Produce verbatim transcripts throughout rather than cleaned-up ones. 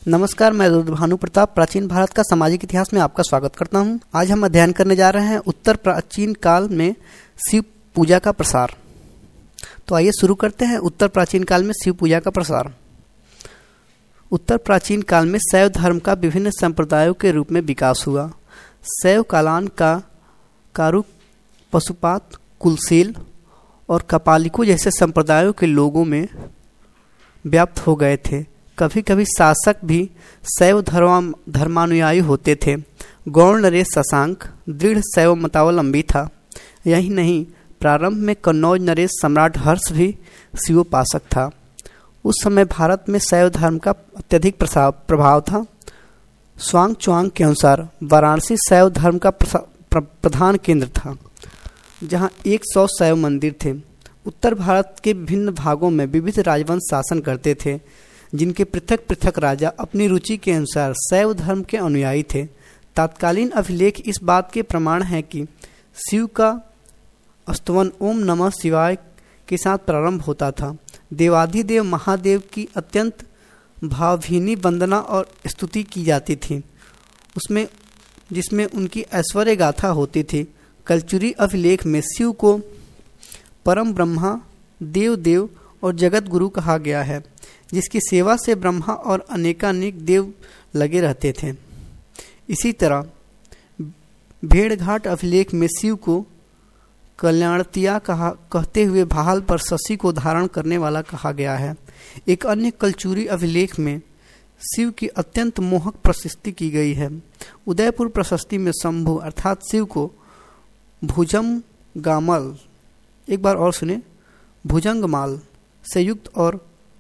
नमस्कार, मैं भानु प्रताप प्राचीन भारत का सामाजिक इतिहास में आपका स्वागत करता हूं। आज हम अध्ययन करने जा रहे हैं उत्तर प्राचीन काल में शिव पूजा का प्रसार। तो आइए शुरू करते हैं। उत्तर प्राचीन काल में शिव पूजा का प्रसार। उत्तर प्राचीन काल में शैव धर्म का विभिन्न संप्रदायों के रूप में विकास हुआ। शैव कालान का कारुक, पशुपात, कुलशील और कपालिकों जैसे संप्रदायों के लोगों में व्याप्त हो गए थे। कभी कभी शासक भी शैव धर्म धर्मानुयायी होते थे। गौड़ नरेश शशांक दृढ़ शैव मतावलंबी था। यही नहीं, प्रारंभ में कन्नौज नरेश सम्राट हर्ष भी शिवोपासक था। उस समय भारत में शैव धर्म का अत्यधिक प्रभाव था। स्वांग चुआंग के अनुसार वाराणसी शैव धर्म का प्रधान केंद्र था, जहां सौ शैव मंदिर थे। उत्तर भारत के विभिन्न भागों में विविध राजवंश शासन करते थे, जिनके पृथक पृथक राजा अपनी रुचि के अनुसार शैव धर्म के अनुयायी थे। तत्कालीन अभिलेख इस बात के प्रमाण हैं कि शिव का स्तवन ओम नमः शिवाय के साथ प्रारंभ होता था। देवाधिदेव महादेव की अत्यंत भावभीनी वंदना और स्तुति की जाती थी, उसमें जिसमें उनकी ऐश्वर्य गाथा होती थी। कलचुरी अभिलेख में शिव को परम ब्रह्मा, देव देव और जगत गुरु कहा गया है, जिसकी सेवा से ब्रह्मा और अनेकानेक देव लगे रहते थे। इसी तरह भेड़घाट अभिलेख में शिव को कल्याणतिया कहा कहते हुए भाल पर शशि को धारण करने वाला कहा गया है। एक अन्य कलचुरी अभिलेख में शिव की अत्यंत मोहक प्रशस्ति की गई है। उदयपुर प्रशस्ति में शंभु अर्थात शिव को भुजंग गामल, एक बार और सुने, भुजंगमाल से युक्त और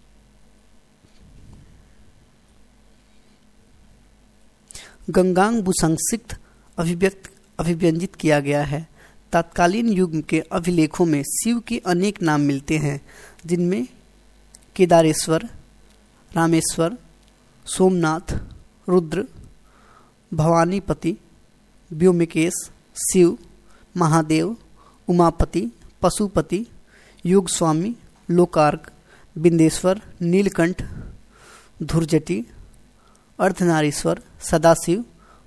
गंगांग भूसंक्षिप्त अभिव्यक्त अभिव्यंजित किया गया है। तत्कालीन युग के अभिलेखों में शिव के अनेक नाम मिलते हैं, जिनमें केदारेश्वर, रामेश्वर, सोमनाथ, रुद्र, भवानीपति, व्योमकेश, शिव, महादेव, उमापति, पशुपति, योग स्वामी, लोकार्क, बिंदेश्वर, नीलकंठ, धुर्जटी, अर्धनारीश्वर, सदाशिव,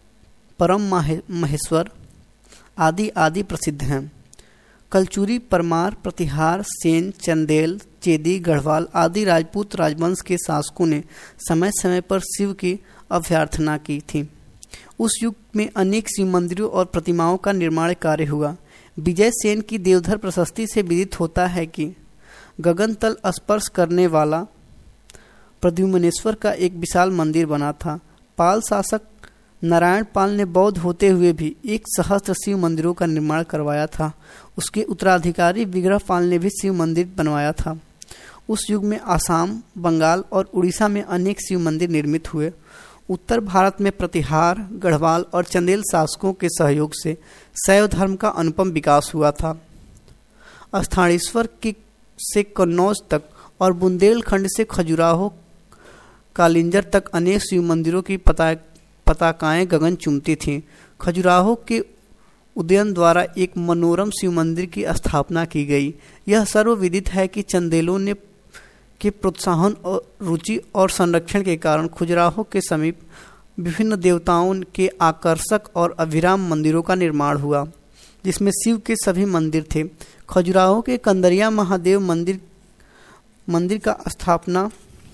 परम महेश्वर आदि आदि प्रसिद्ध हैं। कलचुरी, परमार, प्रतिहार, सेन, चंदेल, चेदी, गढ़वाल आदि राजपूत राजवंश के शासकों ने समय समय पर शिव की अभ्यर्थना की थी। उस युग में अनेक शिव मंदिरों और प्रतिमाओं का निर्माण कार्य हुआ। विजय सेन की देवधर प्रशस्ति से विदित होता है कि गगन तल स्पर्श करने वाला प्रद्युम्नेश्वर का एक विशाल मंदिर बना था। पाल शासक नारायण पाल ने बौद्ध होते हुए भी एक सहस्त्र शिव मंदिरों का निर्माण करवाया था। उसके उत्तराधिकारी विग्रह पाल ने भी शिव मंदिर बनवाया था। उस युग में आसाम, बंगाल और उड़ीसा में अनेक शिव मंदिर निर्मित हुए। उत्तर भारत में प्रतिहार, गढ़वाल और चंदेल शासकों के सहयोग से शैव धर्म का अनुपम विकास हुआ था। स्थानेश्वर की से कन्नौज तक और बुंदेलखंड से खजुराहो कालिंजर तक अनेक शिव मंदिरों की पता पताकाएं गगन चूमती थीं। खजुराहो के उदयन द्वारा एक मनोरम शिव मंदिर की स्थापना की गई। यह सर्वविदित है कि चंदेलों ने के प्रोत्साहन और रुचि और संरक्षण के कारण खजुराहो के समीप विभिन्न देवताओं के आकर्षक और अविराम मंदिरों का निर्माण हुआ, जिसमें शिव के सभी मंदिर थे। खजुराहो के कंदरिया महादेव मंदिर मंदिर का स्थापना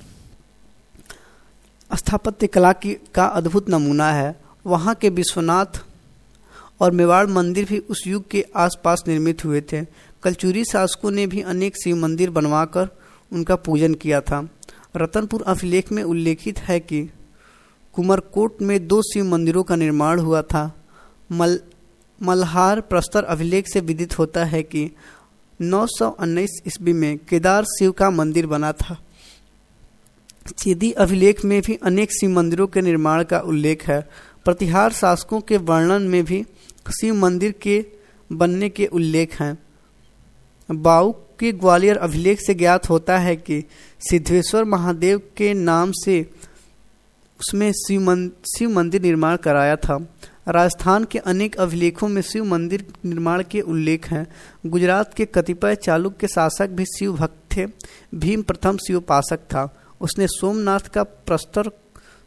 स्थापत्य कला की का अद्भुत नमूना है। वहाँ के विश्वनाथ और मेवाड़ मंदिर भी उस युग के आसपास निर्मित हुए थे। कलचुरी शासकों ने भी अनेक शिव मंदिर बनवाकर उनका पूजन किया था। रतनपुर अभिलेख में उल्लेखित है कि कुमरकोट में दो शिव मंदिरों का निर्माण हुआ था। मल मल्हार प्रस्तर अभिलेख से विदित होता है कि नौ सौ उन्नीस ईस्वी में केदार शिव का मंदिर बना था। चेदी अभिलेख में भी अनेक शिव मंदिरों के निर्माण का उल्लेख है। प्रतिहार शासकों के वर्णन में भी शिव मंदिर के बनने के उल्लेख हैं। बाऊ के ग्वालियर अभिलेख से ज्ञात होता है कि सिद्धेश्वर महादेव के नाम से उसमें शिव मन, शिव मंदिर निर्माण कराया था। राजस्थान के अनेक अभिलेखों में शिव मंदिर निर्माण के उल्लेख हैं। गुजरात के कतिपय चालुक्य शासक भी शिव भक्त थे। भीम प्रथम शिवोपासक था। उसने सोमनाथ का प्रस्तर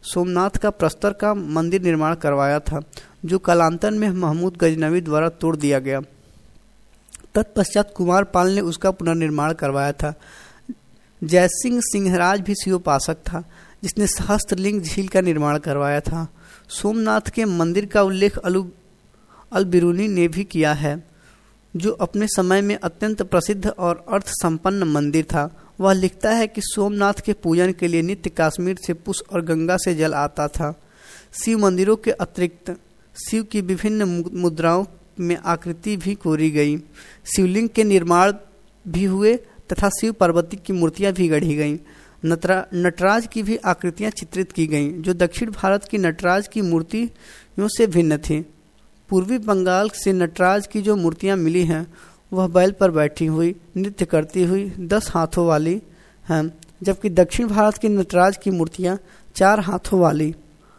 सोमनाथ का प्रस्तर का मंदिर निर्माण करवाया था, जो कालांतर में महमूद गजनवी द्वारा तोड़ दिया गया। तत्पश्चात कुमार पाल ने उसका पुनर्निर्माण करवाया था। जयसिंह सिंहराज भी शिवोपासक था, जिसने सहस्त्रलिंग झील का निर्माण करवाया था। सोमनाथ के मंदिर का उल्लेख अलु अल बिरूनी ने भी किया है, जो अपने समय में अत्यंत प्रसिद्ध और अर्थ संपन्न मंदिर था। वह लिखता है कि सोमनाथ के पूजन के लिए नित्य कश्मीर से पुष्प और गंगा से जल आता था। शिव मंदिरों के अतिरिक्त शिव की विभिन्न मुद्राओं में आकृति भी कोरी गई। शिवलिंग के निर्माण भी हुए तथा शिव पार्वती की मूर्तियां भी गढ़ी गईं। नटराज की भी आकृतियां चित्रित की गईं, जो दक्षिण भारत की नटराज की मूर्तियों से भिन्न थी। पूर्वी बंगाल से नटराज की जो मूर्तियां मिली हैं, वह बैल पर बैठी हुई, नृत्य करती हुई, दस हाथों वाली हैं, जबकि दक्षिण भारत की नटराज की मूर्तियां चार हाथों वाली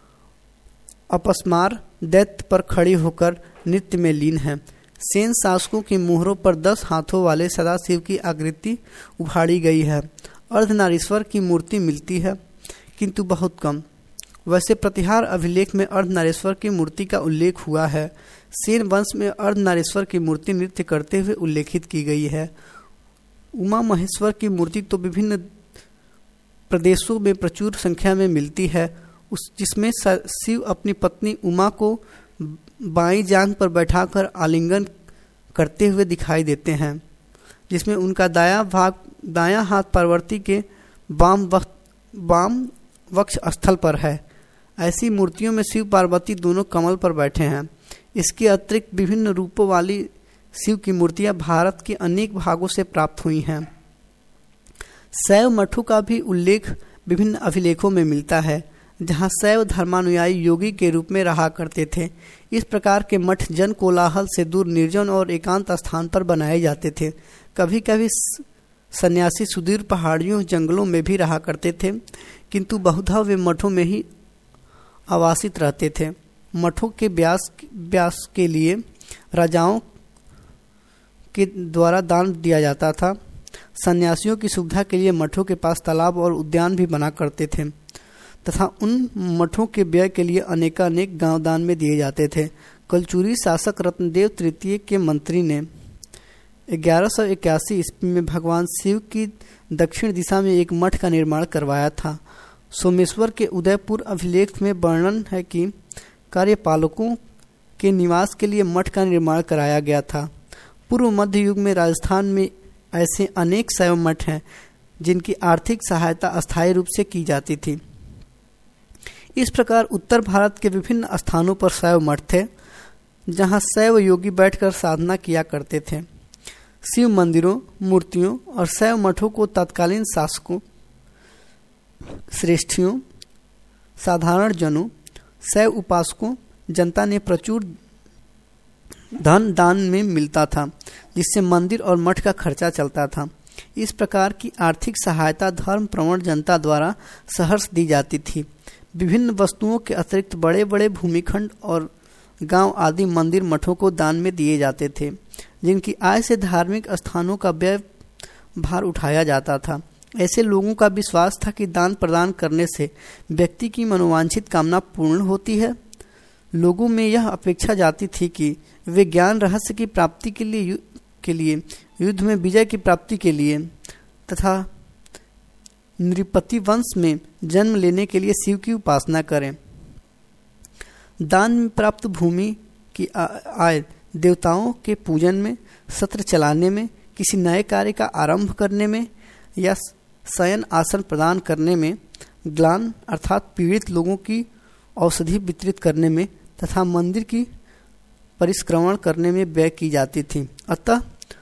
अपस्मार दैत्य पर खड़ी होकर नृत्य में लीन हैं। सेन शासकों की मुहरों पर दस हाथों वाले सदाशिव की आकृति उभारी गई है। अर्धनारीश्वर की मूर्ति मिलती है, किंतु बहुत कम। वैसे प्रतिहार अभिलेख में अर्धनारीश्वर की मूर्ति का उल्लेख हुआ है। सेन वंश में अर्धनारीश्वर की मूर्ति नृत्य करते हुए उल्लेखित की गई है। उमा महेश्वर की मूर्ति तो विभिन्न प्रदेशों में प्रचुर संख्या में मिलती है, उस जिसमें शिव अपनी पत्नी उमा को बाईं जांघ पर बैठाकर आलिंगन करते हुए दिखाई देते हैं, जिसमें उनका दायां भाग दायां हाथ पार्वती के वाम वक्त वाम वक्ष स्थल पर है। ऐसी मूर्तियों में शिव पार्वती दोनों कमल पर बैठे हैं। इसके अतिरिक्त विभिन्न रूपों वाली शिव की मूर्तियां भारत के अनेक भागों से प्राप्त हुई हैं। शैव मठों का भी उल्लेख विभिन्न अभिलेखों में मिलता है, जहां शैव धर्मानुयायी योगी के रूप में रहा करते थे। इस प्रकार के मठ जन कोलाहल से दूर निर्जन और एकांत स्थान पर बनाए जाते थे। कभी कभी सन्यासी सुदूर पहाड़ियों जंगलों में भी रहा करते थे, किंतु बहुधा वे मठों में ही आवासित रहते थे। मठों के व्यास व्यास के लिए राजाओं के द्वारा दान दिया जाता था। सन्यासियों की सुविधा के लिए मठों के पास तालाब और उद्यान भी बना करते थे तथा उन मठों के व्यय के लिए अनेकानेक गांव दान में दिए जाते थे। कलचुरी शासक रत्नदेव तृतीय के मंत्री ने ग्यारह सौ इक्यासी ईस्वी में भगवान शिव की दक्षिण दिशा में एक मठ का निर्माण करवाया था। सोमेश्वर के उदयपुर अभिलेख में वर्णन है कि कार्यपालकों के निवास के लिए मठ का निर्माण कराया गया था। पूर्व मध्य युग में राजस्थान में ऐसे अनेक शैव मठ हैं, जिनकी आर्थिक सहायता अस्थायी रूप से की जाती थी। इस प्रकार उत्तर भारत के विभिन्न स्थानों पर शैव मठ थे, जहां शैव योगी बैठकर साधना किया करते थे। शिव मंदिरों, मूर्तियों और शैव मठों को तत्कालीन शासकों, श्रेष्ठियों, साधारण जनों, शैव उपासकों, जनता ने प्रचुर धन दान में मिलता था, जिससे मंदिर और मठ का खर्चा चलता था। इस प्रकार की आर्थिक सहायता धर्म प्रवण जनता द्वारा सहर्ष दी जाती थी। विभिन्न वस्तुओं के अतिरिक्त बड़े बड़े भूमिखंड और गांव आदि मंदिर मठों को दान में दिए जाते थे, जिनकी आय से धार्मिक स्थानों का व्यय भार उठाया जाता था। ऐसे लोगों का विश्वास था कि दान प्रदान करने से व्यक्ति की मनोवांछित कामना पूर्ण होती है। लोगों में यह अपेक्षा जाती थी कि वे ज्ञान रहस्य की प्राप्ति के लिए के लिए युद्ध में विजय की प्राप्ति के लिए तथा नृपति वंश में जन्म लेने के लिए शिव की उपासना करें। दान में प्राप्त भूमि की आय देवताओं के पूजन में, सत्र चलाने में, किसी नए कार्य का आरंभ करने में या शयन आसन प्रदान करने में, ग्लान अर्थात पीड़ित लोगों की औषधि वितरित करने में तथा मंदिर की परिष्क्रमण करने में व्यय की जाती थी। अतः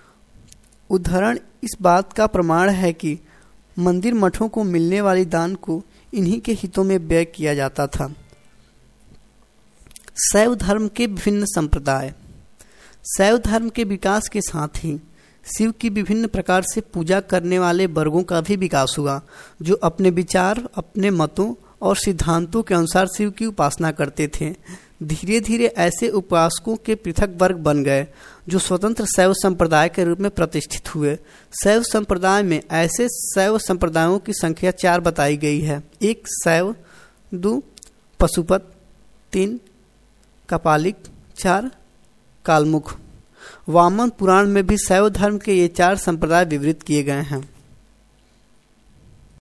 उदाहरण इस बात का प्रमाण है कि मंदिर मठों को मिलने वाली दान को इन्हीं के हितों में व्यय किया जाता था। शैव धर्म के विभिन्न संप्रदाय। शैव धर्म के विकास के साथ ही शिव की विभिन्न प्रकार से पूजा करने वाले वर्गों का भी विकास हुआ, जो अपने विचार, अपने मतों और सिद्धांतों के अनुसार शिव की उपासना करते थे। धीरे धीरे ऐसे उपासकों के पृथक वर्ग बन गए, जो स्वतंत्र शैव संप्रदाय के रूप में प्रतिष्ठित हुए। शैव संप्रदाय में ऐसे शैव संप्रदायों की संख्या चार बताई गई है। एक शैव दो पशुपत, तीन कपालिक, चार कालमुख। वामन पुराण में भी शैव धर्म के ये चार संप्रदाय विवरित किए गए हैं।